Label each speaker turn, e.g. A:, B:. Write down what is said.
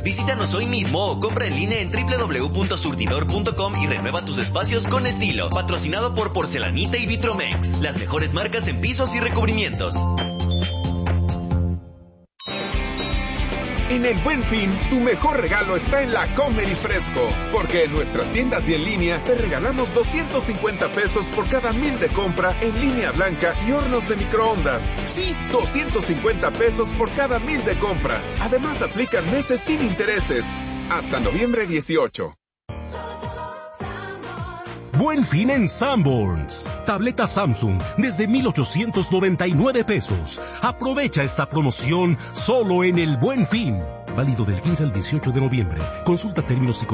A: Visítanos hoy mismo o compra en línea en www.surtidor.com y renueva tus espacios con estilo. Patrocinado por Porcelanita y Vitromex, las mejores marcas en pisos y recubrimientos.
B: En el Buen Fin, tu mejor regalo está en la Comer y Fresco, porque en nuestras tiendas y en línea te regalamos 250 pesos por cada 1,000 de compra en línea blanca y hornos de microondas. Sí, 250 pesos por cada 1,000 de compra. Además, aplican meses sin intereses. Hasta noviembre 18.
C: Buen Fin en Sanborns. Tableta Samsung desde 1,899 pesos. Aprovecha esta promoción solo en el Buen Fin. Válido del 15 al 18 de noviembre. Consulta términos y